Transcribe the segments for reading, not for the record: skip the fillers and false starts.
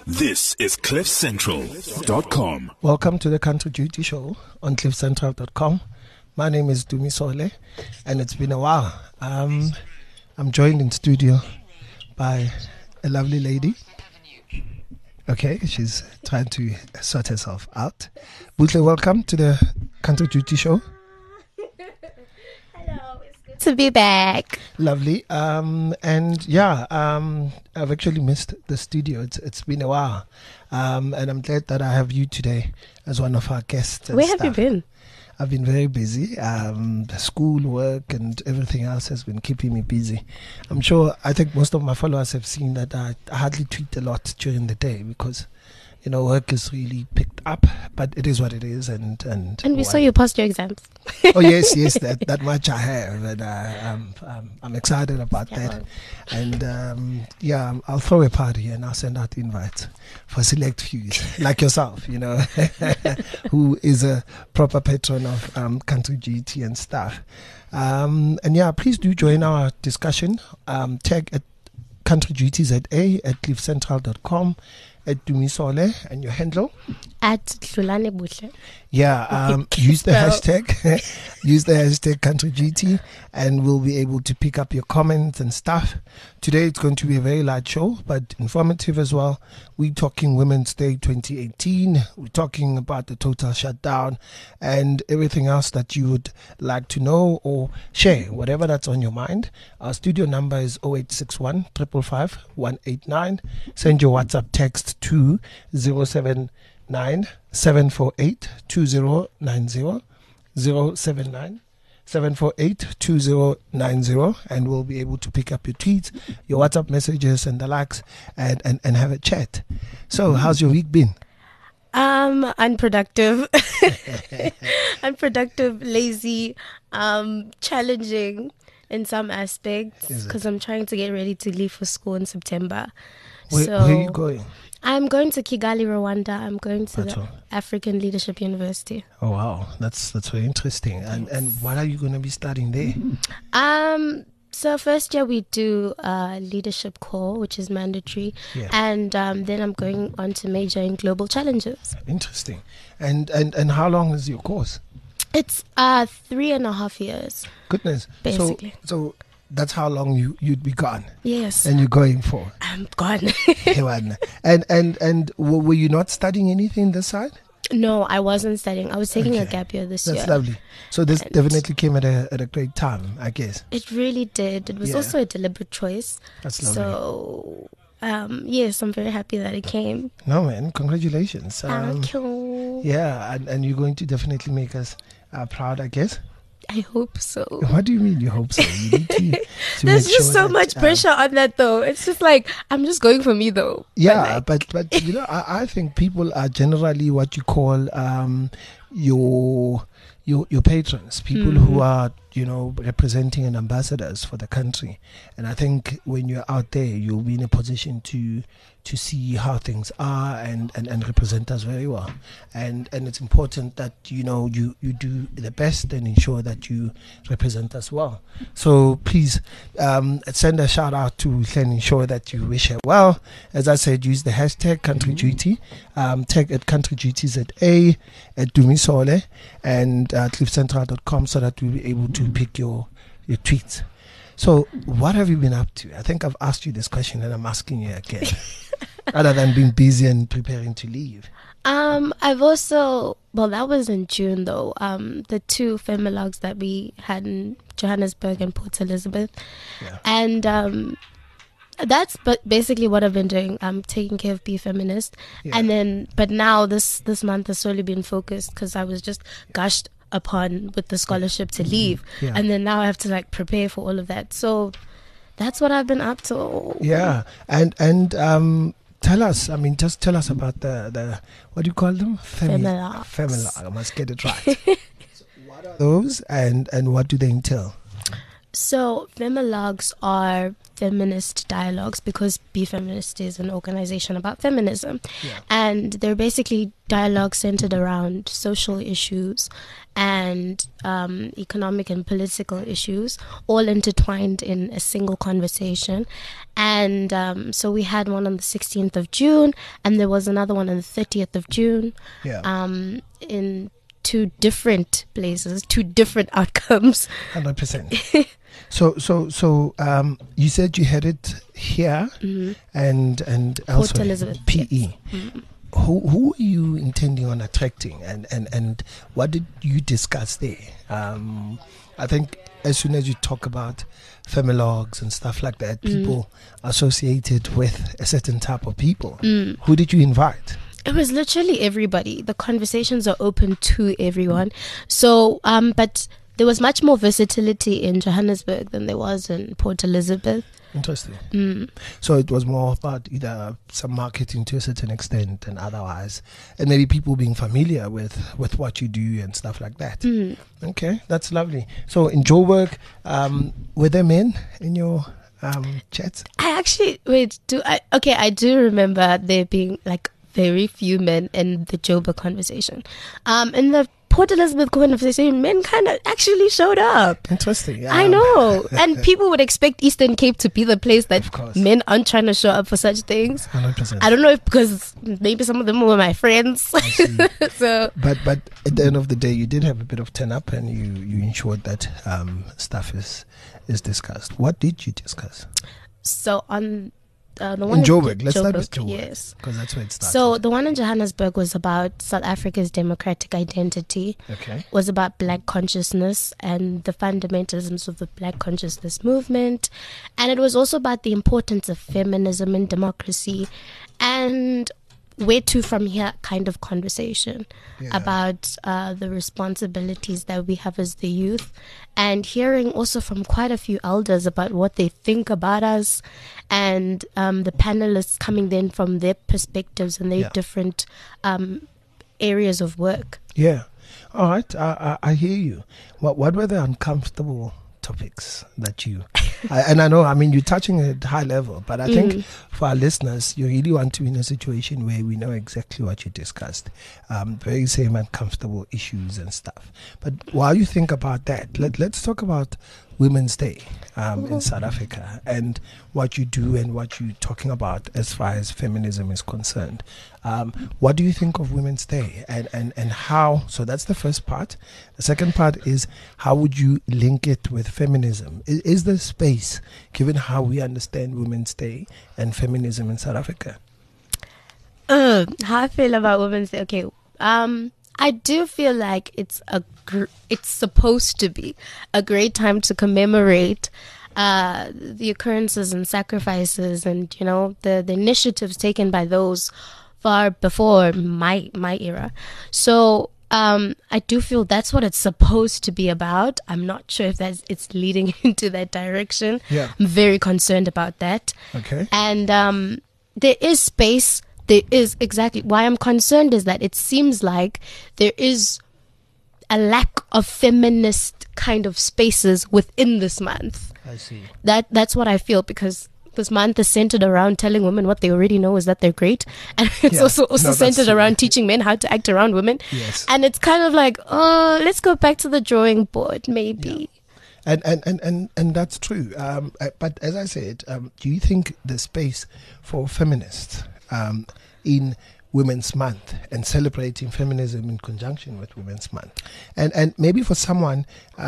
This is CliffCentral.com. Welcome to the Country Duty Show on CliffCentral.com. My name is Dumi Sole, and it's been a while. I'm joined in studio by a lovely lady. Okay, she's trying to sort herself out. Butle, welcome to the Country Duty Show. Hello, it's good to be back. Lovely. I've actually missed the studio. It's been a while. And I'm glad that I have you today as one of our guests. Where have you been? I've been very busy. The school, work, and everything else has been keeping me busy. I think most of my followers have seen that I hardly tweet a lot during the day because, work is really picked up. But it is what it is. And we saw you pass your exams. Oh yes, that much I have, and I'm excited about that. And I'll throw a party and I'll send out invites for select few, like yourself, who is a proper patron of Country GT and stuff. Please do join our discussion. Tag at Country GTZA at CliffCentral.com. At Dumisole and your handle at Hlulane Buhle. Use the hashtag Country GT, and we'll be able to pick up your comments and stuff. Today it's going to be a very light show, but informative as well. We're talking Women's Day 2018. We're talking about the total shutdown and everything else that you would like to know or share, whatever that's on your mind. Our studio number is 0861 555 189. Send your WhatsApp text to 079 748 2090 079 748 2090, and we'll be able to pick up your tweets, your WhatsApp messages, and the likes, and have a chat. So, how's your week been? Unproductive, lazy, challenging in some aspects because I'm trying to get ready to leave for school in September. Where are you going? I'm going to Kigali, Rwanda. I'm going to the African Leadership University. Oh wow, that's very interesting. And what are you going to be studying there? So first year we do leadership core, which is mandatory, and then I'm going on to major in global challenges. Interesting. And how long is your course? It's 3.5 years. Goodness. Basically. So that's how long you'd be gone. Yes. And you're going for? I'm gone. And were you not studying anything this side? No, I wasn't studying. I was taking a gap year this year. That's lovely. So this definitely came at a great time, I guess. It really did. It was also a deliberate choice. That's lovely. So, yes, I'm very happy that it came. No, man. Congratulations. Thank you. Yeah, and you're going to definitely make us proud, I guess. I hope so. What do you mean you hope so? You need to There's just so much pressure on that, though. It's just like, I'm just going for me, though. Yeah, but I think people are generally what you call your patrons, people who are, representing and ambassadors for the country. And I think when you're out there, you'll be in a position to see how things are and represent us very well. And it's important that, you do the best and ensure that you represent us well. So please send a shout out to Len, ensure that you wish her well. As I said, use the hashtag Country GT, tag at Country GTZA, at Dumisole, and CliffCentral.com so that we'll be able to pick your tweets. So what have you been up to? I think I've asked you this question and I'm asking you again. Other than being busy and preparing to leave. I've also, that was in June though, the 2 Femilogs that we had in Johannesburg and Port Elizabeth. Yeah. And that's basically what I've been doing. I'm taking care of Be Feminist. Yeah. And then, but now this month has solely been focused because I was just gushed upon with the scholarship to leave. Yeah. And then now I have to prepare for all of that. So that's what I've been up to. Yeah. And tell us, just tell us about the what do you call them? Femilogs. I must get it right. So what are those and what do they entail? So, Femilogs are feminist dialogues because Be Feminist is an organization about feminism. Yeah. And they're basically dialogues centered around social issues and economic and political issues, all intertwined in a single conversation. And so we had one on the 16th of June, and there was another one on the 30th of June. Yeah. In two different places, two different outcomes. 100%. So, you said you had it here and Port elsewhere. Elizabeth. PE. Yes. Mm-hmm. Who are you intending on attracting, and what did you discuss there? I think as soon as you talk about femilogs and stuff like that, people associated with a certain type of people. Who did you invite? It was literally everybody. The conversations are open to everyone. So, but there was much more versatility in Johannesburg than there was in Port Elizabeth. Interesting. So it was more about either some marketing to a certain extent and otherwise, and maybe people being familiar with what you do and stuff like that. Okay, that's lovely. So in Joburg, were there men in your chats? I actually I do remember there being like very few men in the Joburg conversation. In the Port Elizabeth conversation, men kind of actually showed up. Interesting. I know. And people would expect Eastern Cape to be the place that men aren't trying to show up for such things. 100%. I don't know if because maybe some of them were my friends. So, but at the end of the day, you did have a bit of turn up, and you ensured that stuff is discussed. What did you discuss? So on the one in Joburg, let's start with Joburg. Yes, because that's where it started. So the one in Johannesburg was about South Africa's democratic identity. Okay. Was about Black consciousness and the fundamentalisms of the Black consciousness movement, and it was also about the importance of feminism and democracy, and where to from here kind of conversation about the responsibilities that we have as the youth, and hearing also from quite a few elders about what they think about us, and the panelists coming then from their perspectives and their different areas of work. Yeah. All right. I hear you. What were the uncomfortable topics that you and I know, I mean, you're touching at high level, but I think for our listeners, you really want to be in a situation where we know exactly what you discussed, very same uncomfortable issues and stuff. But while you think about that, let's talk about Women's Day in South Africa and what you do and what you're talking about as far as feminism is concerned. What do you think of Women's Day and how? So that's the first part. The second part is how would you link it with feminism? Is there space, given how we understand Women's Day and feminism in South Africa? How I feel about Women's Day? Okay, I do feel like it's supposed to be a great time to commemorate the occurrences and sacrifices and, you know, the initiatives taken by those far before my era. So I do feel that's what it's supposed to be about. I'm not sure if it's leading into that direction. Yeah. I'm very concerned about that. Okay. And there is space. There is exactly why I'm concerned is that it seems like there is a lack of feminist kind of spaces within this month. I see. That's what I feel, because this month is centered around telling women what they already know is that they're great, and it's also centered around teaching men how to act around women. Yes. And it's kind of like, oh, let's go back to the drawing board, maybe. Yeah. And that's true. But as I said, do you think the space for feminists in Women's Month and celebrating feminism in conjunction with Women's Month, and maybe for someone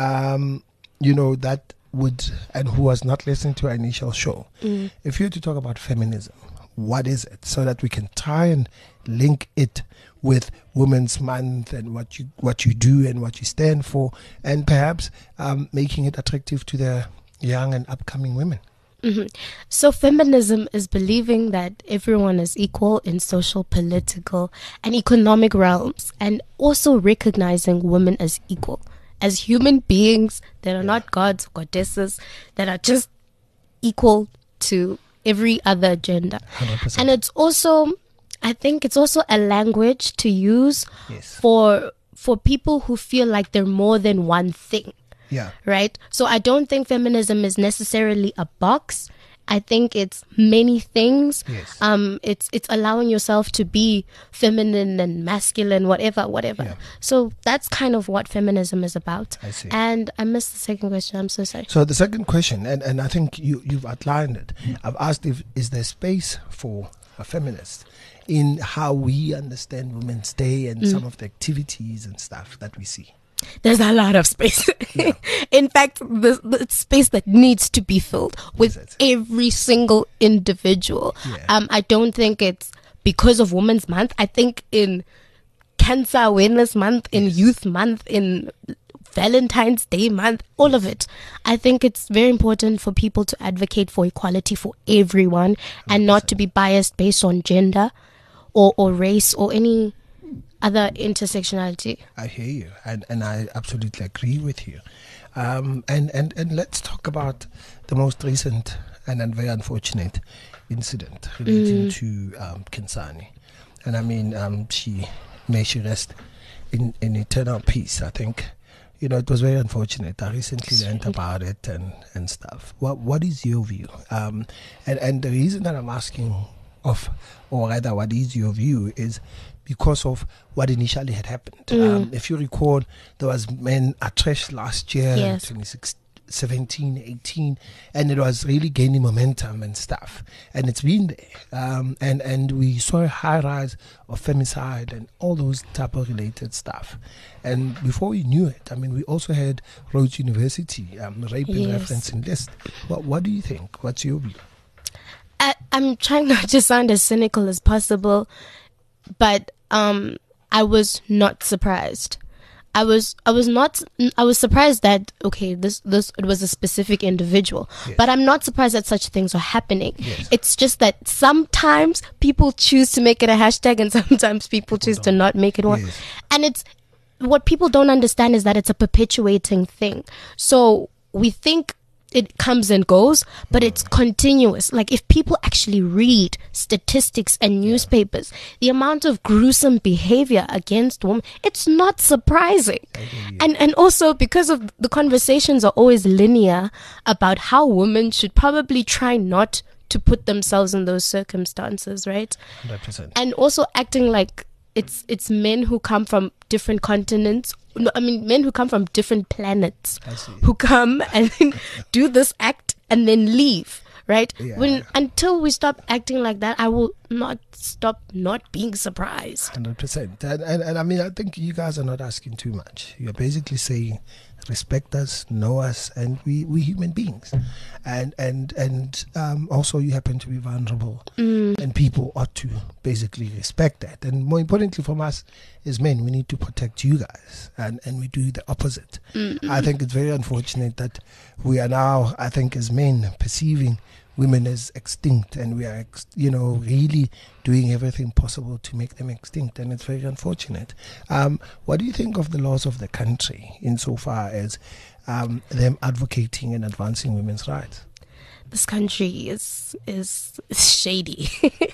that would and who was not listening to our initial show, if you were to talk about feminism, what is it, so that we can try and link it with Women's Month and what you do and what you stand for, and perhaps making it attractive to the young and upcoming women? So feminism is believing that everyone is equal in social, political, and economic realms, and also recognizing women as equal, as human beings that are not gods or goddesses, that are just equal to every other gender. 100%. And it's also, I think it's also a language to use for people who feel like they're more than one thing. Yeah. Right? So I don't think feminism is necessarily a box. I think it's many things. Yes. It's allowing yourself to be feminine and masculine, whatever. Yeah. So that's kind of what feminism is about. I see. And I missed the second question. I'm so sorry. So the second question, and I think you've outlined it. I've asked is there space for a feminist in how we understand Women's Day and some of the activities and stuff that we see? There's a lot of space. Yeah. In fact, the space that needs to be filled with every single individual. Yeah. I don't think it's because of Women's Month. I think in Cancer Awareness Month, in Youth Month, in Valentine's Day Month, all of it. I think it's very important for people to advocate for equality for everyone 100%. And not to be biased based on gender or race or any other intersectionality. I hear you, and I absolutely agree with you. And let's talk about the most recent and very unfortunate incident relating to Kinsani. And I mean, may she rest in eternal peace. I think, it was very unfortunate. I recently learned about it and stuff. What is your view? And the reason that I'm asking or rather what is your view, is because of what initially had happened. If you recall, there was Men Are Trash last year, Yes. 2017, 18, and it was really gaining momentum and stuff. And it's been there. And we saw a high rise of femicide and all those type of related stuff. And before we knew it, I mean, we also had Rhodes University, rape in Yes. referencing list. What do you think? What's your view? I'm trying not to sound as cynical as possible, but I was not surprised. I was surprised that this it was a specific individual, Yes. but I'm not surprised that such things are happening. Yes. It's just that sometimes people choose to make it a hashtag and sometimes people choose to not make it one. Yes. And it's what people don't understand is that it's a perpetuating thing. So we think it comes and goes, but it's continuous. Like if people actually read statistics and newspapers, the amount of gruesome behavior against women, it's not surprising. And also because of the conversations are always linear about how women should probably try not to put themselves in those circumstances, right? 100%. And also acting like it's men who come from different continents. No, I mean men who come from different planets I see. who come and then do this act and then leave, right? Yeah. Until we stop acting like that, I will not stop not being surprised. 100%. And I mean, I think you guys are not asking too much. You're basically saying, respect us, know us, and we human beings. And also you happen to be vulnerable. And people ought to basically respect that. And more importantly from us as men, we need to protect you guys. And we do the opposite. I think it's very unfortunate that we are now, I think as men, perceiving women as extinct, and we are really doing everything possible to make them extinct, and it's very unfortunate. What do you think of the laws of the country insofar as them advocating and advancing women's rights? This country is shady.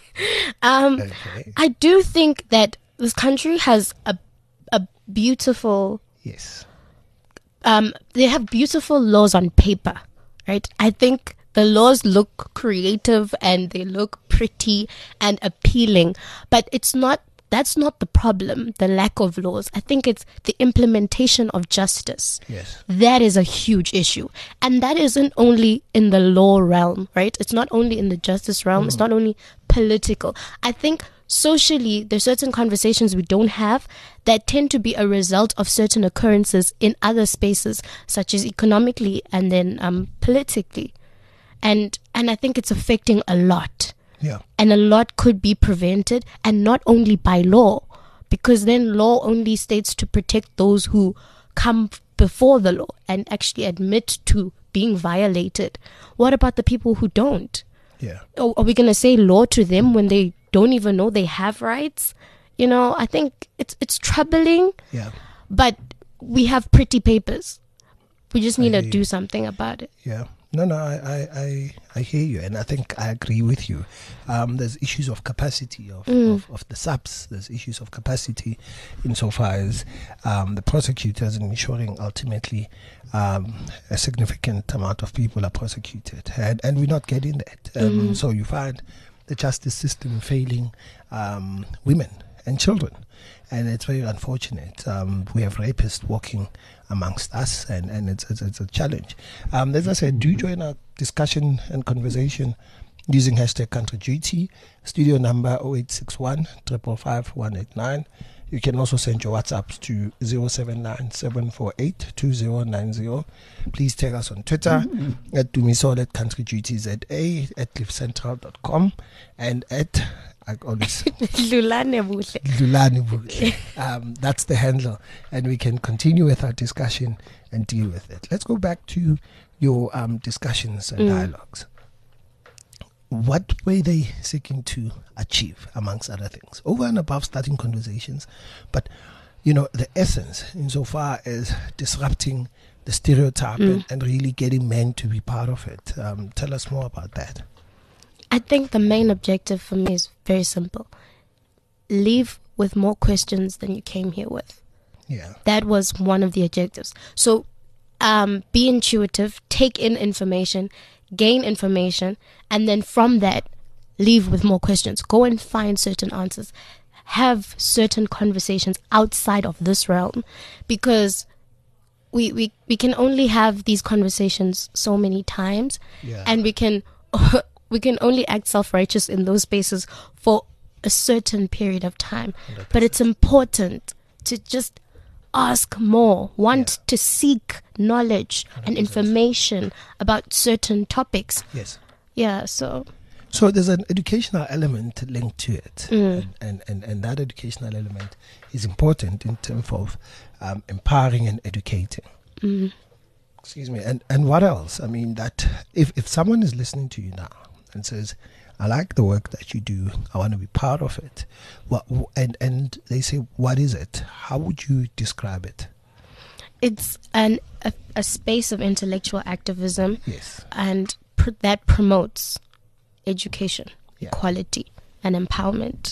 Okay. I do think that this country has a beautiful Yes. they have beautiful laws on paper, right? I think the laws look creative and they look pretty and appealing, but that's not the problem, the lack of laws. I think it's the implementation of justice. Yes. That is a huge issue. And that isn't only in the law realm, right? It's not only in the justice realm. It's not only political. I think socially, there's certain conversations we don't have that tend to be a result of certain occurrences in other spaces, such as economically and then politically. And I think it's affecting a lot. Yeah. And a lot could be prevented, and not only by law, because then law only states to protect those who come before the law and actually admit to being violated. What about the people who don't? Yeah. Are we going to say law to them when they don't even know they have rights? I think it's troubling, Yeah. but we have pretty papers. We just need to do something about it. Yeah. No, I hear you, and I think I agree with you. There's issues of capacity of the subs. There's issues of capacity insofar as the prosecutors in ensuring ultimately a significant amount of people are prosecuted, and we're not getting that. So you find the justice system failing women and children. And it's very unfortunate. We have rapists walking amongst us, and it's a challenge. As I said, do join our discussion and conversation using hashtag Country Duty. Studio number 0861 555 189. You can also send your WhatsApps to 079 748 2090. Please tag us on Twitter at Dumisol, at Country Duty ZA, at cliffcentral.com, and at Lulane Buhle. Lulane Buhle. That's the handle, and we can continue with our discussion and deal with it. Let's go back to your discussions and dialogues. What were they seeking to achieve, amongst other things, over and above starting conversations? But, the essence, insofar as disrupting the stereotype and really getting men to be part of it. Tell us more about that. I think the main objective for me is very simple. Leave with more questions than you came here with. Yeah. That was one of the objectives. So be intuitive, take in information, gain information, and then from that, leave with more questions. Go and find certain answers. Have certain conversations outside of this realm, because we can only have these conversations so many times, and we can only act self-righteous in those spaces for a certain period of time. 100%. But it's important to just ask more, to seek knowledge 100%. And information about certain topics. Yes. Yeah, so there's an educational element linked to it. And that educational element is important in terms of empowering and educating. Excuse me. And what else? I mean, that if someone is listening to you now and says, I like the work that you do, I want to be part of it, and they say, what is it? How would you describe it? It's a space of intellectual activism. Yes. And that promotes education, equality, and empowerment.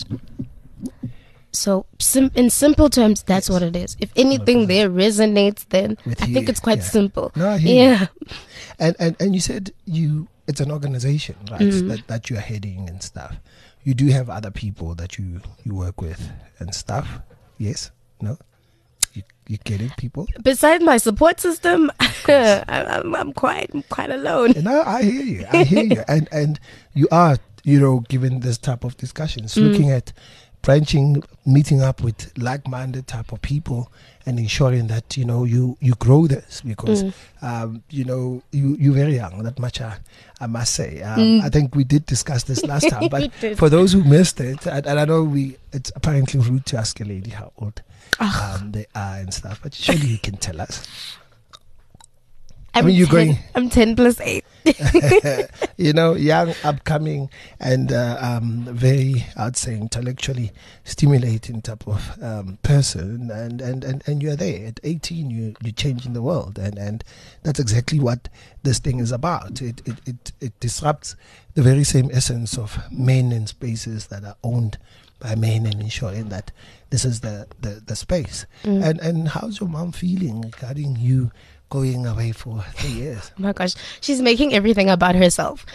So in simple terms, that's what it is. If anything 100%. There resonates, then I think it's quite simple. No, I hear you. And you said it's an organization, right? That you are heading and stuff. You do have other people that you work with and stuff. Yes? No? You get it, people? Besides my support system, I'm quite alone. No, I hear you. And you are, given this type of discussions, looking at branching, meeting up with like-minded type of people and ensuring that, you grow this, because, you're very young, that much I must say. I think we did discuss this last time, but for those who missed it, and I know it's apparently rude to ask a lady how old they are and stuff, but surely you can tell us. I'm 10 plus 8. Young, upcoming, and very, I'd say, intellectually stimulating type of person, and you're there at 18. You're changing the world, and that's exactly what this thing is about. It disrupts the very same essence of men and spaces that are owned by men, and ensuring that this is the space. And how's your mom feeling regarding you going away for 3 years? Oh my gosh, she's making everything about herself.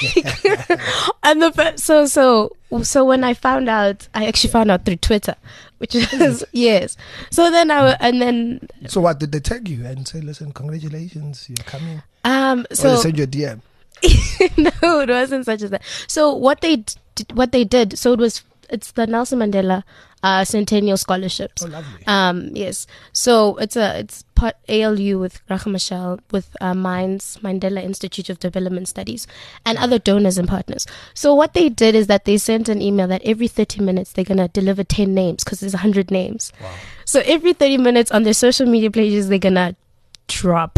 And so when I found out, I actually found out through Twitter, which is yes. So then So what did they tag you and say? Listen, congratulations, you're coming. So or they send you a DM. No, it wasn't such as that. So what they did. So it's the Nelson Mandela Centennial Scholarships. Oh, lovely. Yes. So it's part ALU with Racha Mashal, with MINDS, Mandela Institute of Development Studies, and other donors and partners. So what they did is that they sent an email that every 30 minutes they're going to deliver 10 names, because there's 100 names. Wow. So every 30 minutes on their social media pages, they're going to drop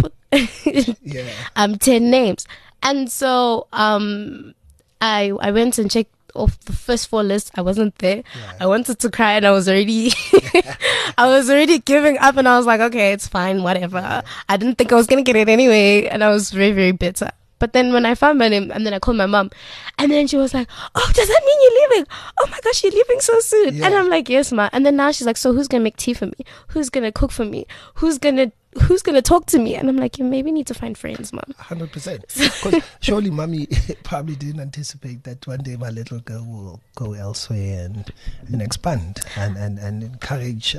10 names. And so I went and checked off the first 4 lists. I wasn't there. I wanted to cry, and I was already giving up, and I was like, okay, it's fine, whatever. I didn't think I was gonna get it anyway, and I was very, very bitter. But then when I found my name, and then I called my mom, and then she was like, "Oh, does that mean you're leaving? Oh my gosh, you're leaving so soon." Yeah. And I'm like, "Yes, ma." And then now she's like, "So who's gonna make tea for me? Who's gonna cook for me? Who's gonna talk to me?" And I'm like, "You maybe need to find friends, mom." 100%. Because surely mommy probably didn't anticipate that one day my little girl will go elsewhere and expand and encourage,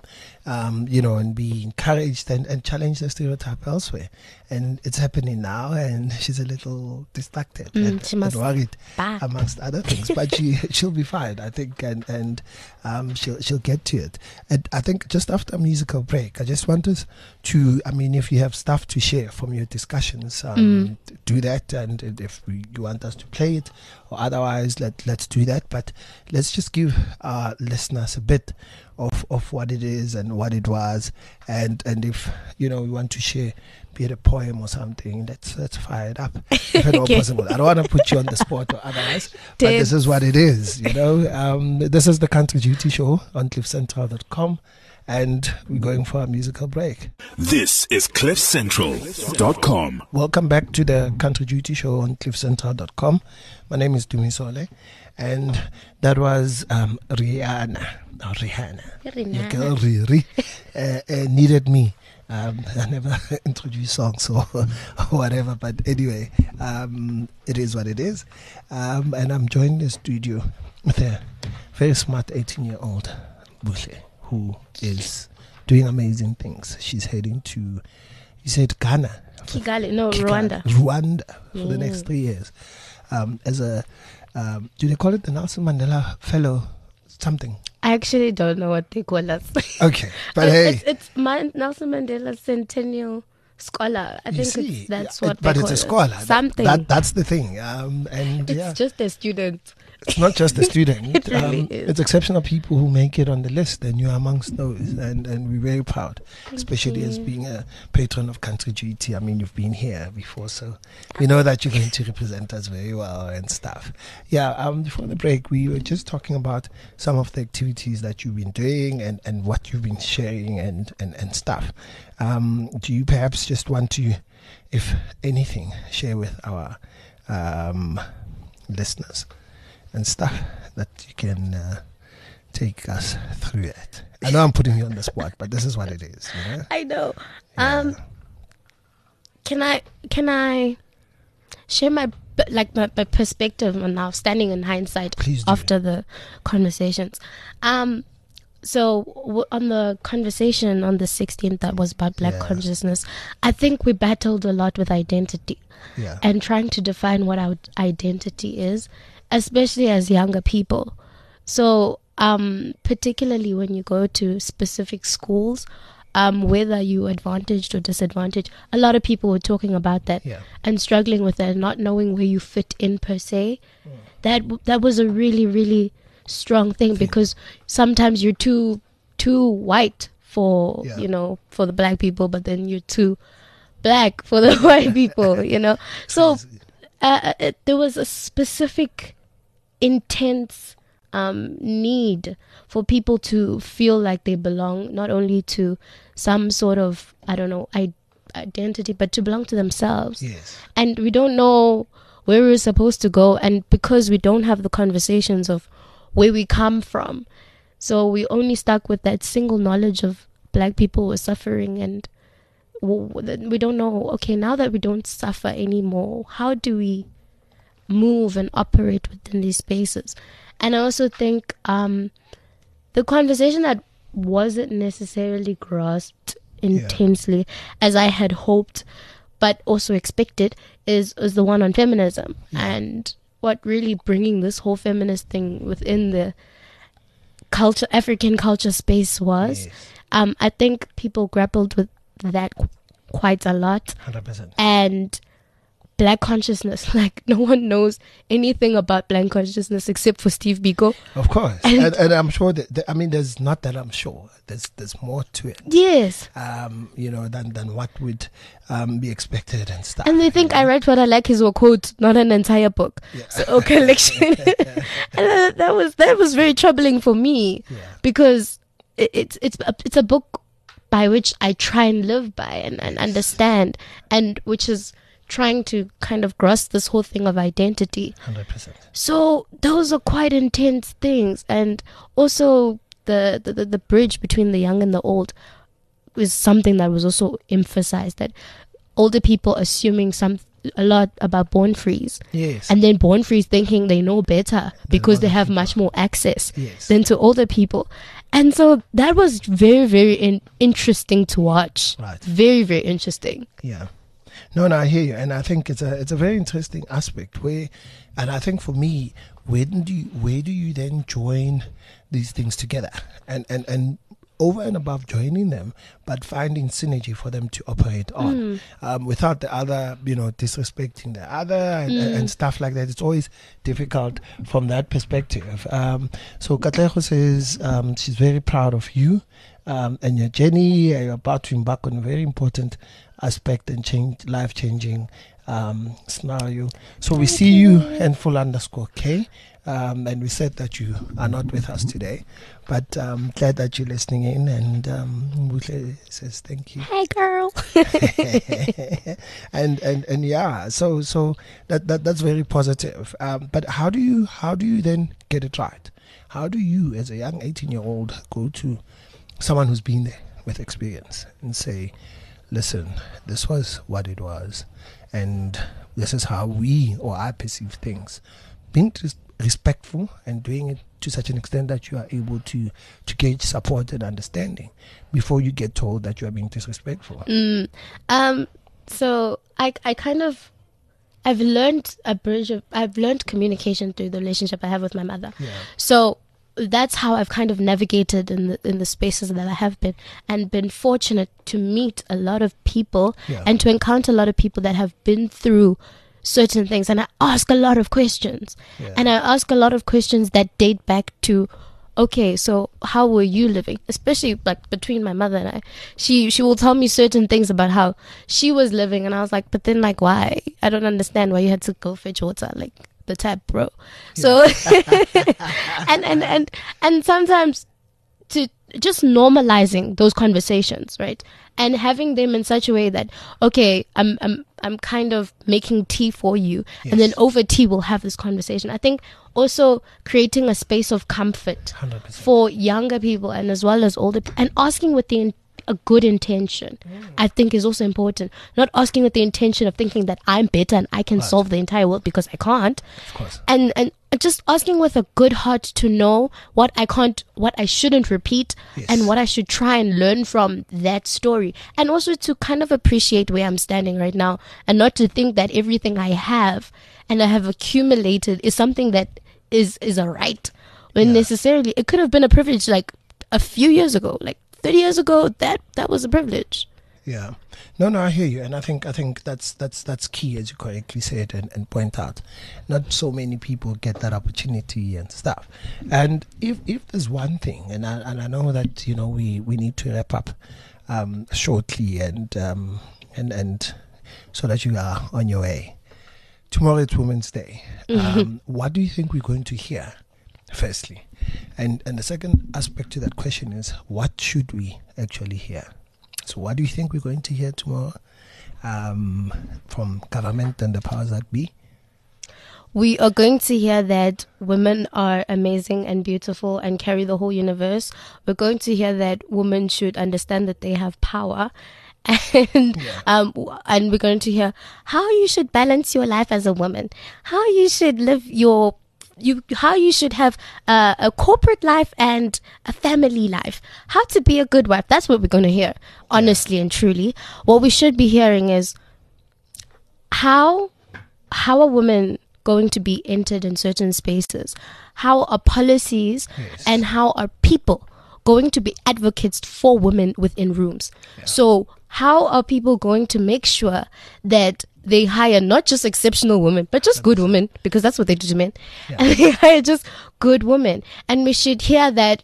and be encouraged and challenge the stereotype elsewhere. And it's happening now, and she's a little distracted and worried, amongst other things. But she'll be fine, I think, and she'll get to it. And I think just after a musical break, I just want us to, if you have stuff to share from your discussions, do that. And if you want us to play it, or otherwise, let's do that. But let's just give our listeners a bit of what it is and what it was, and if we want to share, be it a poem or something, let's fire it up if at all possible. I don't want to put you on the spot or otherwise, but this is what it is. This is the Country Duty Show on cliffcentral.com, and we're going for a musical break. This is cliffcentral.com. Welcome back to the Country Duty Show on cliffcentral.com. My name is Dumisole, and that was Rihanna. Your girl Riri Needed Me. I never introduce songs or whatever, but anyway, it is what it is. And I'm joined in the studio with a very smart 18-year-old Buhle, who is doing amazing things. She's heading to, you said Ghana? Rwanda. Rwanda for the next 3 years. As a, do they call it the Nelson Mandela Fellow something? I actually don't know what they call us. Okay, but hey. It's Nelson Mandela Centennial Scholar. I think that's what they but call it's a scholar. Something. That's the thing. And it's just a student. It's not just a student. It really is. It's exceptional people who make it on the list, and you're amongst those. And we're very proud, especially as being a patron of Country Duty. You've been here before, so we know that you're going to represent us very well and stuff. Yeah, before the break, we were just talking about some of the activities that you've been doing and what you've been sharing and stuff. Do you perhaps just want to, if anything, share with our listeners and stuff that you can take us through it? I know I'm putting you on the spot, but this is what it is. I know. Yeah. Can I share my perspective on now, standing in hindsight after the conversations? So on the conversation on the 16th that was about Black consciousness, I think we battled a lot with identity and trying to define what our identity is, especially as younger people. So particularly when you go to specific schools, whether you're advantaged or disadvantaged, a lot of people were talking about that and struggling with that, not knowing where you fit in per se. That was a really, really strong thing, because sometimes you're too white for for the Black people, but then you're too Black for the white people. So there was a specific intense need for people to feel like they belong, not only to some sort of identity, but to belong to themselves. And we don't know where we're supposed to go, and because we don't have the conversations of where we come from, so we only stuck with that single knowledge of Black people were suffering, and we don't know, okay, now that we don't suffer anymore, how do we move and operate within these spaces? And I also think the conversation that wasn't necessarily grasped intensely as I had hoped but also expected is the one on feminism, and what really bringing this whole feminist thing within the culture, African culture space was. I think people grappled with that quite a lot. 100%. And Black consciousness, like no one knows anything about Black consciousness except for Steve Biko. Of course. And I'm sure that, there's not that I'm sure. There's more to it. Yes. Than what would be expected and stuff. And they think I write what I like is a quote, not an entire book. So a collection. And that was very troubling for me, because it's a book by which I try and live by and understand, and which is trying to kind of grasp this whole thing of identity. 100%. So those are quite intense things. And also the bridge between the young and the old is something that was also emphasized, that older people assuming a lot about born frees. Yes. And then born frees thinking they know better because they have much more access Yes. than to older people. And so that was very, very interesting to watch. Right. Very, very interesting. Yeah. No, I hear you, and I think it's a very interesting aspect and I think for me, where do you then join these things together, and over and above joining them, but finding synergy for them to operate on, without the other, disrespecting the other and stuff like that. It's always difficult from that perspective. So Katlego says she's very proud of you and your journey. You're about to embark on a very important aspect and life-changing scenario. So we see you and full_K. And we said that you are not with us today, but glad that you're listening in. And Mbuhle says thank you. Hey, girl. and yeah, so that's very positive. But how do you then get it right? How do you, as a young 18-year-old, go to someone who's been there with experience and say, listen, this was what it was, and this is how I perceive things. Being respectful and doing it to such an extent that you are able to gauge support and understanding before you get told that you are being disrespectful. So I've learned communication through the relationship I have with my mother. Yeah. So that's how I've kind of navigated in the spaces that I have been, and been fortunate to meet a lot of people and to encounter a lot of people that have been through certain things. And I ask a lot of questions, and I ask a lot of questions that date back to, okay, so how were you living? Especially like between my mother and I, she will tell me certain things about how she was living, and I was like, but then like, why? I don't understand why you had to go fetch water, like the tap, bro. So and sometimes to just normalizing those conversations, right? And having them in such a way that, okay, I'm kind of making tea for you, and then over tea we'll have this conversation. I think also creating a space of comfort 100%. for younger people and as well as older, and asking with a good intention, I think is also important. Not asking with the intention of thinking that I'm better and I can solve the entire world, because I can't. Of course. And just asking with a good heart to know what I can't, what I shouldn't repeat, and what I should try and learn from that story. And also to kind of appreciate where I'm standing right now, and not to think that everything I have and I have accumulated is something that is a right, when necessarily it could have been a privilege like a few years ago, like 30 years ago. That was a privilege. Yeah. No, I hear you, and I think that's key, as you correctly said and point out. Not so many people get that opportunity and stuff. And if there's one thing, and I know that we need to wrap up shortly, and so that you are on your way. Tomorrow it's Women's Day. What do you think we're going to hear? Firstly, and the second aspect to that question is, what should we actually hear? So what do you think we're going to hear tomorrow from government and the powers that be? We are going to hear that women are amazing and beautiful and carry the whole universe. We're going to hear that women should understand that they have power. And we're going to hear how you should balance your life as a woman, how you should live how you should have a corporate life and a family life, how to be a good wife. That's what we're going to hear, honestly and truly. What we should be hearing is how are women going to be entered in certain spaces? How are policies and how are people going to be advocates for women within rooms? So how are people going to make sure that they hire not just exceptional women, but just good women, because that's what they do to men. And they hire just good women. And we should hear that,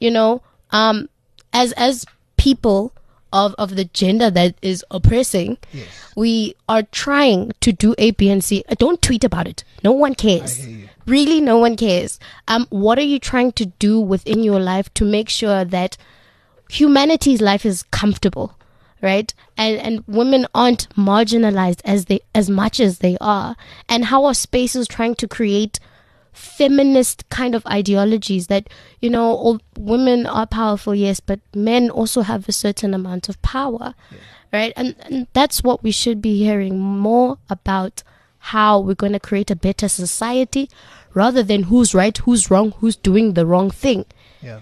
as people of the gender that is oppressing, we are trying to do A, B, and C. Don't tweet about it. No one cares. Really, no one cares. What are you trying to do within your life to make sure that humanity's life is comfortable? right? And women aren't marginalized as much as they are. And how are spaces trying to create feminist kind of ideologies that, you know, all women are powerful, yes, but men also have a certain amount of power, right? And that's what we should be hearing more about, how we're going to create a better society rather than who's right, who's wrong, who's doing the wrong thing. Yeah.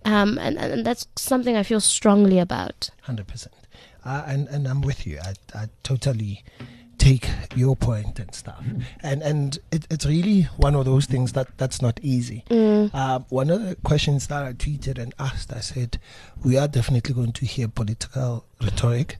And that's something I feel strongly about. 100%. And I'm with you. I totally take your point and stuff. And it's really one of those things that's not easy. One of the questions that I tweeted and asked, I said, we are definitely going to hear political rhetoric.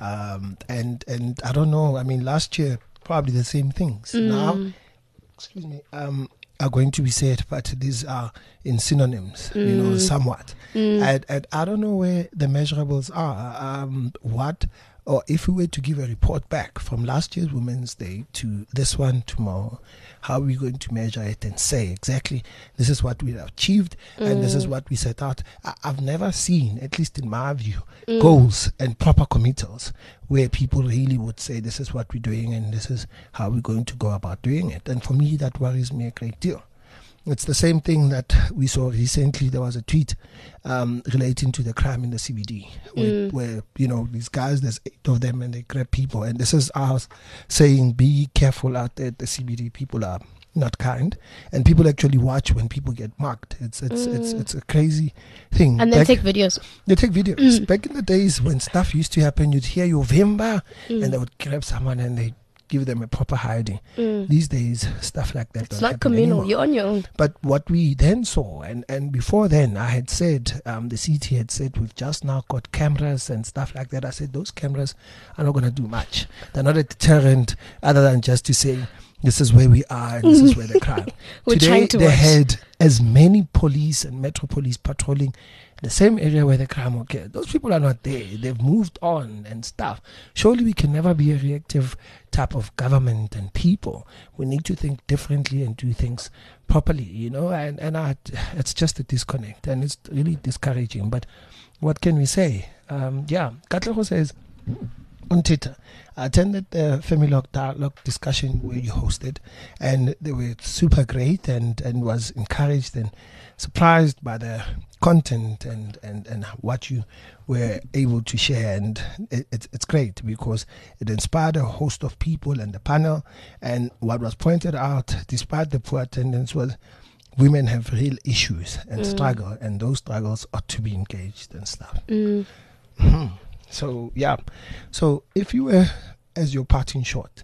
And I don't know, I mean, last year, probably the same things. Now, excuse me, are going to be said, but these are in synonyms, you know, somewhat. And I don't know where the measurables are. What, or if we were to give a report back from last year's Women's Day to this one tomorrow, how are we going to measure it and say exactly this is what we achieved and this is what we set out? I've never seen, at least in my view, goals and proper committals where people really would say this is what we're doing and this is how we're going to go about doing it. And for me, that worries me a great deal. It's the same thing that we saw recently. There was a tweet relating to the crime in the CBD where, you know, these guys, there's 8 of them and they grab people. And this is us saying, be careful out there. The CBD people are not kind. And people actually watch when people get mugged. It's a crazy thing. And then take videos. They take videos. Back in the days when stuff used to happen, you'd hear your Vimba and they would grab someone and they give them a proper hiding. These days, stuff like that it's not communal, you're on your own. But what we then saw, and before then, I had said, the city had said, we've just now got cameras and stuff like that. I said, those cameras are not going to do much. They're not a deterrent other than just to say, this is where we are and this is where the crime. Today, they had as many police and Metro Police patrolling the same area where the crime occurred. Those people are not there. They've moved on and stuff. Surely we can never be a reactive type of government and people. We need to think differently and do things properly, you know, and it's just a disconnect and it's really discouraging. But what can we say? Katlego says on Twitter, I attended the Family Dialogue discussion where you hosted, and they were super great and was encouraged and surprised by the content and what you were able to share. And it's great because it inspired a host of people in the panel. And what was pointed out, despite the poor attendance, was women have real issues and struggle, and those struggles ought to be engaged and stuff. So, yeah. So if you were, as your parting shot,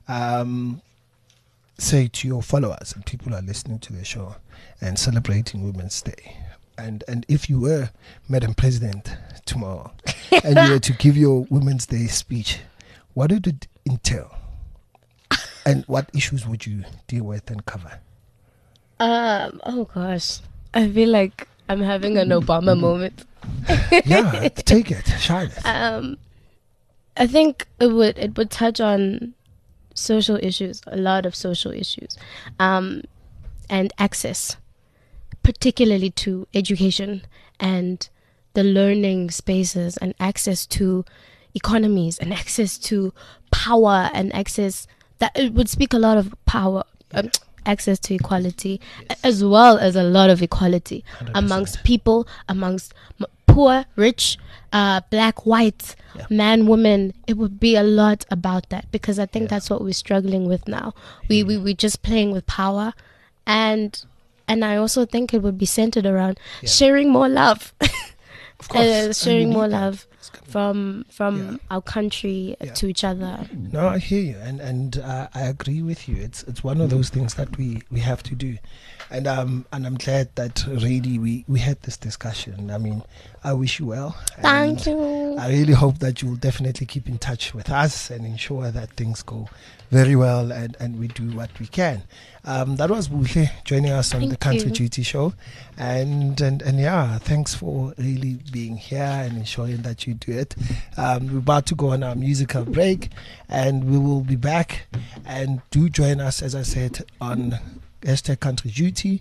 say to your followers and people who are listening to the show and celebrating Women's Day, and if you were Madam President tomorrow and you were to give your Women's Day speech, what would it entail? And what issues would you deal with and cover? Oh gosh, I feel like I'm having an Obama moment. Yeah, take it, shine it. I think it would touch on social issues, a lot of social issues, and access, particularly to education and the learning spaces, and access to economies, and access to power, and access that it would speak a lot of power. Access to equality, as well as a lot of equality 100%. Amongst people, amongst poor, rich, black, white, man, woman. It would be a lot about that, because I think that's what we're struggling with now. We're just playing with power, and I also think it would be centered around sharing more love. Of course, sharing more love from our country to each other. No, I hear you, and I agree with you. It's one of those things that we have to do, and I'm glad that really we had this discussion. I mean, I wish you well. Thank you. I really hope that you'll definitely keep in touch with us and ensure that things go very well and we do what we can. That was Buhle joining us on the Country Duty Show, and yeah, thanks for really being here and ensuring that you do it. We're about to go on our musical break, and we will be back. And do join us, as I said, on #Country Duty.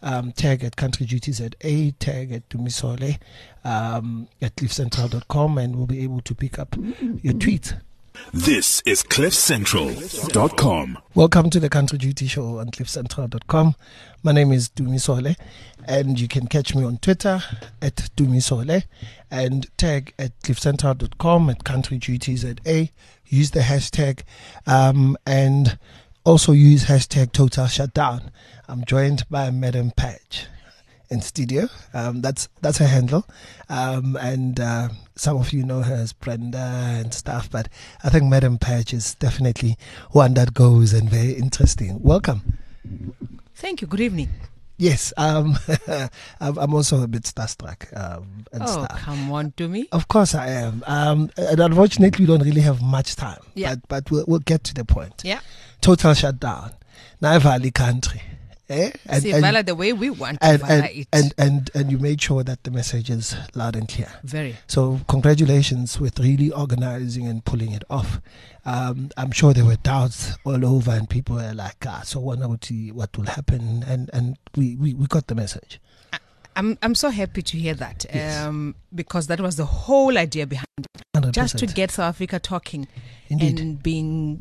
tag at Country Duty ZA, tag at Dumisole at cliffcentral.com, and we'll be able to pick up your tweets. This is cliffcentral.com. Welcome to the Country Duty Show on cliffcentral.com. My name is Dumisole, and you can catch me on Twitter at Dumisole and tag at cliffcentral.com at Country Duty ZA. Use the hashtag and also use hashtag Total Shutdown. I'm joined by Madam Patch in studio. That's her handle, and some of you know her as Brenda and stuff, but I think Madam Patch is definitely one that goes and very interesting. Welcome. Thank you. Good evening. Yes, I'm also a bit starstruck. And stuff. Come on to me. Of course I am. And unfortunately, we don't really have much time. Yeah. But we'll get to the point. Yeah. Total shutdown. Now Valley country. And Vala the way we want to Vala it. And you made sure that the message is loud and clear. Very. So congratulations with really organizing and pulling it off. I'm sure there were doubts all over, and people were like, so what will happen? And we got the message. I'm so happy to hear that, yes. Because that was the whole idea behind it. 100%. Just to get South Africa talking. Indeed. And being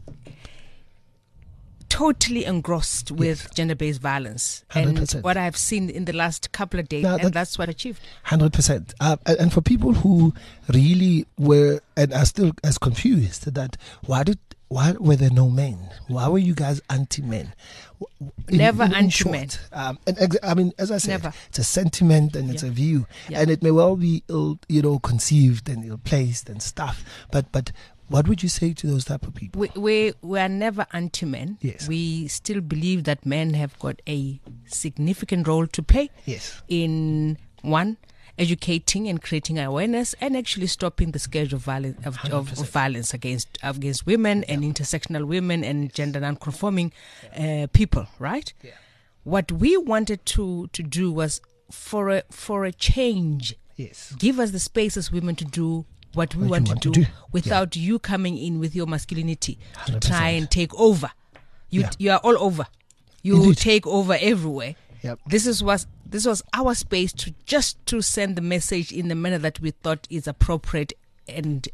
totally engrossed with gender-based violence 100%. And what I've seen in the last couple of days, and that's what I achieved. 100%. And for people who really were and are still as confused, that why were there no men? Why were you guys anti-men? Never anti-men. I mean, as I said, Never. It's a sentiment and it's a view, and it may well be ill, conceived and ill-placed and stuff. But what would you say to those type of people? We are never anti-men. Yes. We still believe that men have got a significant role to play. Yes. In one, educating and creating awareness, and actually stopping the scourge of violence of violence against women and intersectional women and gender non-conforming people. Right. Yeah. What we wanted to do was for a change. Yes. Give us the space as women to do what we want to do without you coming in with your masculinity 100%. To try and take over. You are all over. You Indeed. Take over everywhere. Yep. This was our space to send the message in the manner that we thought is appropriate and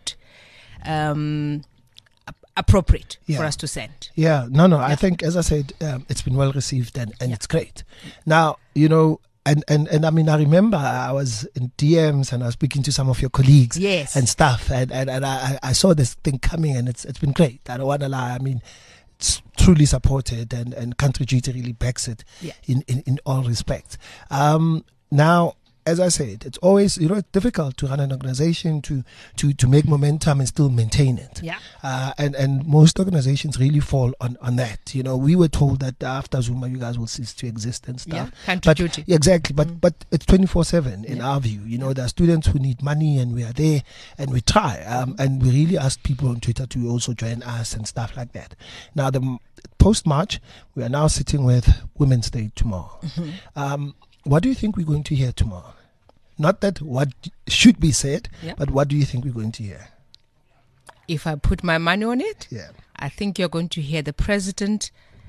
appropriate for us to send. Yeah. No. I think, as I said, it's been well received and it's great. Now, And I mean, I remember I was in DMs and I was speaking to some of your colleagues, yes, and stuff, and I saw this thing coming, and it's been great. I don't want to lie. I mean, it's truly supported, and Country Duty really backs it in all respects. Now, as I said, it's always it's difficult to run an organization to make momentum and still maintain it. Yeah. And most organizations really fall on that. We were told that after Zuma you guys will cease to exist and stuff. Yeah. Country Duty. Exactly. But it's 24/7 in our view. There are students who need money, and we are there and we try. And we really ask people on Twitter to also join us and stuff like that. Now the post-March, we are now sitting with Women's Day tomorrow. Mm-hmm. What do you think we're going to hear tomorrow? Not that what should be said, but what do you think we're going to hear? If I put my money on it, I think you're going to hear the president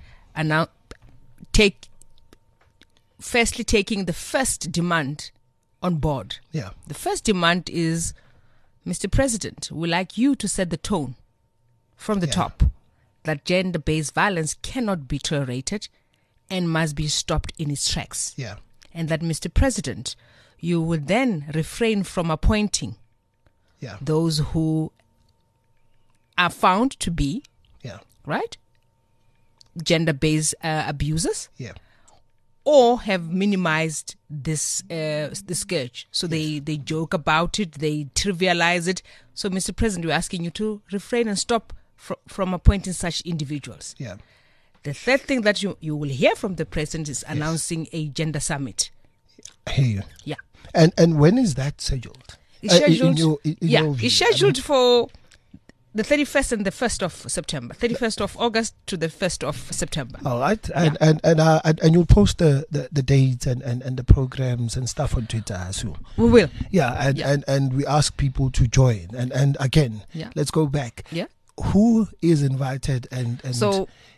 taking the first demand on board. Yeah. The first demand is, Mr. President, we'd like you to set the tone from the top that gender-based violence cannot be tolerated and must be stopped in its tracks. Yeah. And that, Mr. President, you would then refrain from appointing those who are found to be right gender-based abusers, or have minimized this scourge. So they joke about it, they trivialize it. So, Mr. President, we're asking you to refrain and stop from appointing such individuals. Yeah. The third thing that you will hear from the president is announcing a gender summit. I hear you. Yeah. And when is that scheduled? It's scheduled. In your view, it's scheduled for the 31st and the 1st of September. 31st of August to the 1st of September. All right. And you'll post the dates and the programs and stuff on Twitter as well. We will. Yeah. And we ask people to join. And again, let's go back. Yeah. Who is invited and so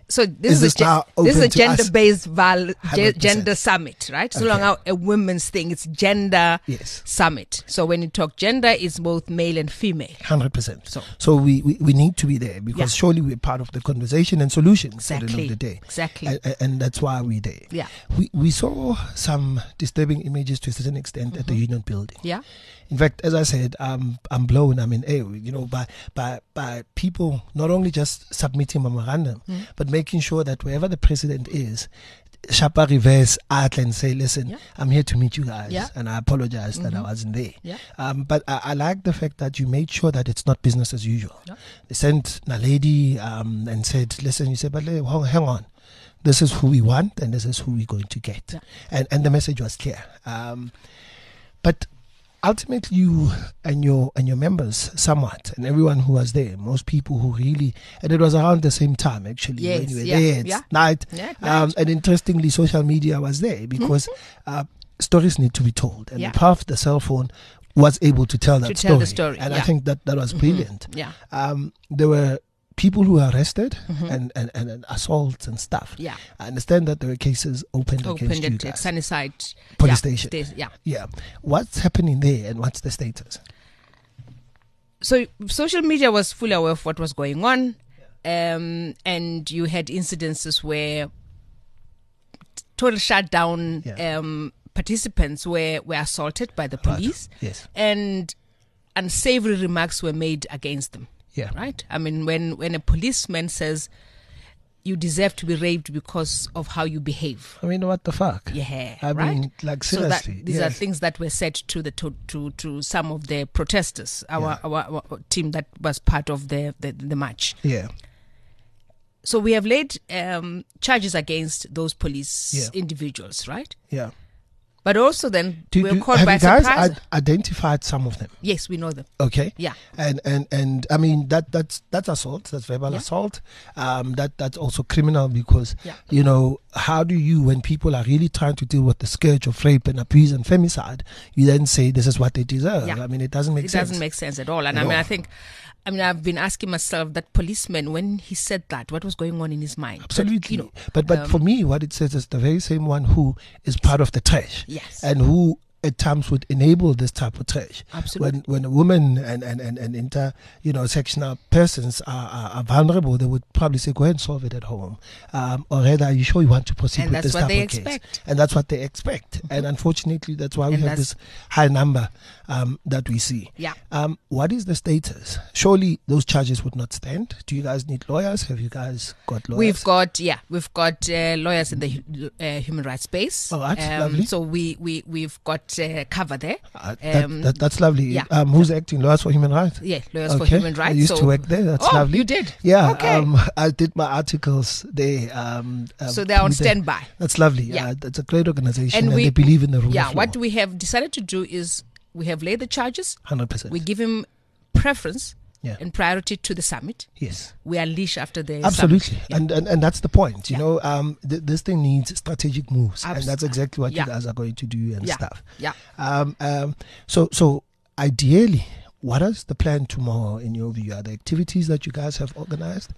So this is a gender-based gender summit, right? So long a women's thing, it's gender summit. So when you talk gender, it's both male and female. 100%. So we need to be there because surely we're part of the conversation and solutions at the end of the day. Exactly. And that's why we're there. Yeah. We saw some disturbing images to a certain extent at the Union Building. Yeah. In fact, as I said, I'm blown. I'm in awe, by people not only just submitting memorandum, but making sure that wherever the president is, Shapa reverse out and say, listen, I'm here to meet you guys, and I apologize that I wasn't there. Yeah. But I like the fact that you made sure that it's not business as usual. Yeah. They sent a lady and said, listen, you said, but hang on. This is who we want and this is who we're going to get. Yeah. And the message was clear. But ultimately, you and your members, somewhat, and everyone who was there, most people who really, and it was around the same time actually when you were there. It's night. And interestingly, social media was there because stories need to be told, and the power of the cell phone was able to tell that story. And I think that was brilliant. There were people who were arrested and assaults and stuff. Yeah. I understand that there were cases opened against you guys. At Sunnyside Police Station. Yeah. What's happening there and what's the status? So social media was fully aware of what was going on. And you had incidences where total shutdown participants were assaulted by the police. Right. Yes. And unsavory remarks were made against them. Yeah. Right? I mean, when a policeman says you deserve to be raped because of how you behave. I mean, what the fuck? Yeah. I mean, like, seriously. So these are things that were said to some of the protesters, our team that was part of the march. Yeah. So we have laid charges against those police individuals, right? Yeah. But also then we're caught by surprise. Have you guys identified some of them? Yes, we know them. Okay. Yeah. And I mean that's assault, that's verbal assault. That's also criminal because how do you, when people are really trying to deal with the scourge of rape and abuse and femicide, you then say this is what they deserve? Yeah. I mean, it doesn't make sense. It doesn't make sense at all. And I've been asking myself, that policeman, when he said that, what was going on in his mind? Absolutely. But for me, what it says is the very same one who is part of the trash. Yes. And who at times would enable this type of trash. Absolutely. When a woman and sectional persons are vulnerable, they would probably say, go ahead and solve it at home. Or rather, are you sure you want to proceed with this type of case? And that's what they expect. And unfortunately, that's why we have this high number that we see. Yeah. What is the status? Surely those charges would not stand. Do you guys need lawyers? Have you guys got lawyers? We've got lawyers in the human rights space. Oh, that's lovely. So we've got cover there. That's lovely. Yeah. Who's acting? Lawyers for Human Rights? Yeah, Lawyers for Human Rights. I used to work there. That's lovely. You did? Yeah. Okay. I did my articles there. So they're on standby. That's lovely. Yeah. It's a great organization and they believe in the rule of law. What we have decided to do is we have laid the charges. 100%. We give him preference and priority to the summit. Yes. We unleash after the absolutely. summit. And that's the point. You know, this thing needs strategic moves. And that's exactly what you guys are going to do and stuff. Yeah. So ideally, what is the plan tomorrow in your view? Are there activities that you guys have organized?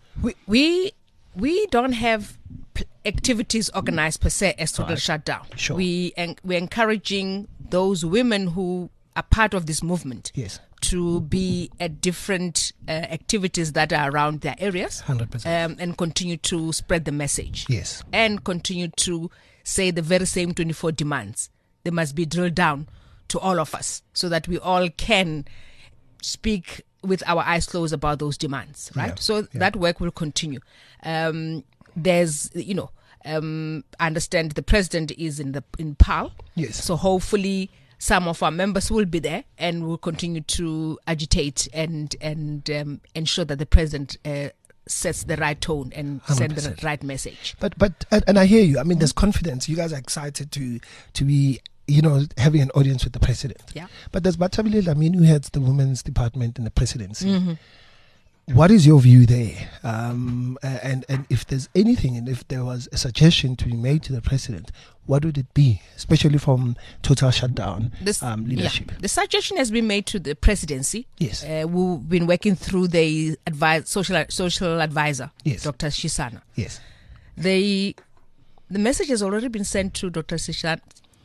We don't have activities organized per se as total shutdown. Sure. We're encouraging those women who are part of this movement to be at different activities that are around their areas 100%. And continue to spread the message. Yes. And continue to say the very same 24 demands. They must be drilled down to all of us so that we all can speak with our eyes closed about those demands, right? That work will continue. There's, I understand the president is in PAL. Yes. So hopefully some of our members will be there and will continue to agitate and ensure that the president sets the right tone and 100%. Send the right message. But I hear you. I mean, there's confidence. You guys are excited to be, having an audience with the president. Yeah. But there's Batabile Lamine, who heads the women's department in the presidency. Mm-hmm. What is your view there? And if there's anything, and if there was a suggestion to be made to the president, what would it be, especially from total shutdown leadership? The suggestion has been made to the presidency. Yes. We've been working through the social advisor, yes. Dr. Shisana. Yes. The message has already been sent to Dr. Shisana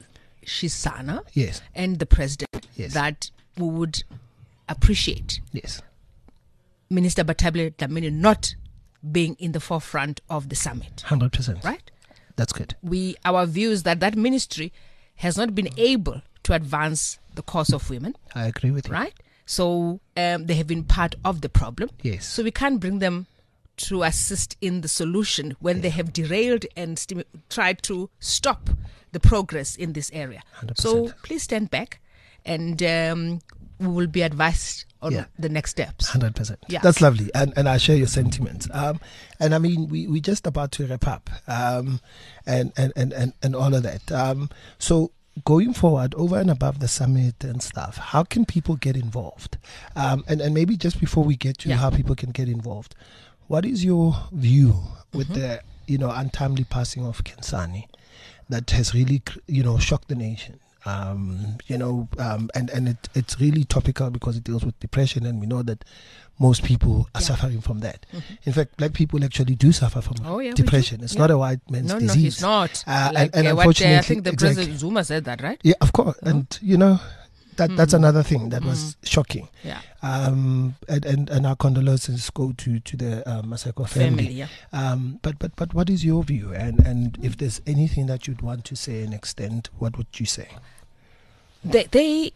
and the president that we would appreciate Minister Bathabile Dlamini not being in the forefront of the summit. 100%. Right? That's good. Our view is that ministry has not been able to advance the cause of women. I agree with you. Right? So they have been part of the problem. Yes. So we can't bring them to assist in the solution when they have derailed and tried to stop the progress in this area. 100%. So please stand back and we will be advised on the next steps. 100%. Yeah. That's lovely. And I share your sentiments. And I mean, we're just about to wrap up and all of that. So going forward, over and above the summit and stuff, how can people get involved? And maybe just before we get to how people can get involved, what is your view with the untimely passing of Khensani that has really shocked the nation? And it's really topical because it deals with depression, and we know that most people are suffering from that. In fact, black people actually do suffer from depression. It's not a white man's disease. No, it's not. And unfortunately, I think the President Zuma said that, right? Yeah, of course. And that's another thing that was shocking. Yeah. And our condolences go to the Maseko family. But what is your view? And if there's anything that you'd want to say and extend, what would you say? They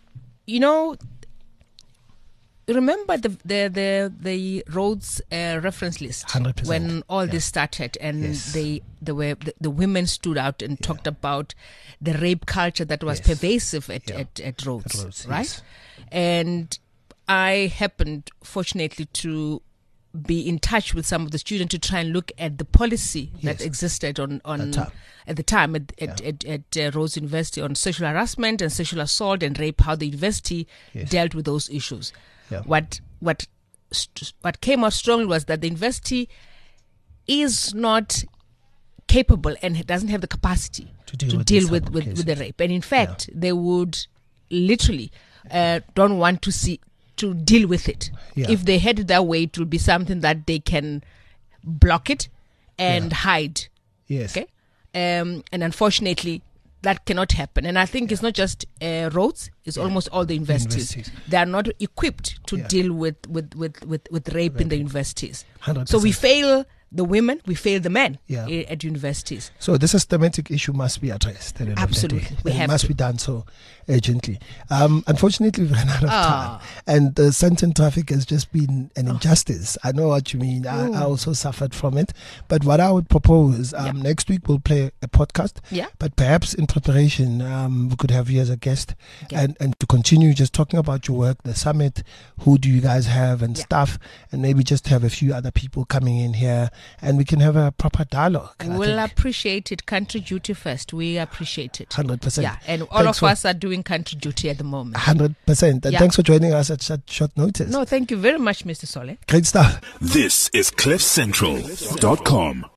remember the Rhodes reference list 100%. when all this started, and the women stood out and talked about the rape culture that was pervasive at Rhodes, right? Yes. And I happened, fortunately, to be in touch with some of the students to try and look at the policy that existed at the time at Rhodes University on sexual harassment and sexual assault and rape, how the university dealt with those issues. Yeah. What came out strongly was that the university is not capable and doesn't have the capacity to deal with the rape. And in fact, they would literally don't want to deal with it. If they had it that way, it would be something that they can block it and hide. Yes. Okay. And unfortunately, that cannot happen. And I think it's not just Rhodes; it's almost all the universities. They are not equipped to deal with rape in the universities. 100%. So we fail the women, we fail the men at universities. So the systematic issue must be addressed. Absolutely. It must be done so urgently. Unfortunately, we've run out of time. And the Sandton traffic has just been an injustice. I know what you mean. I also suffered from it. But what I would propose, next week we'll play a podcast. Yeah. But perhaps in preparation, we could have you as a guest and to continue just talking about your work, the summit, who do you guys have and stuff, and maybe just have a few other people coming in here and we can have a proper dialogue. We'll appreciate it. Country duty first. We appreciate it. 100%. Yeah, and all of us are doing country duty at the moment. 100%. And thanks for joining us at such short notice. No, thank you very much, Mr. Sole. Great stuff. This is CliffCentral.com.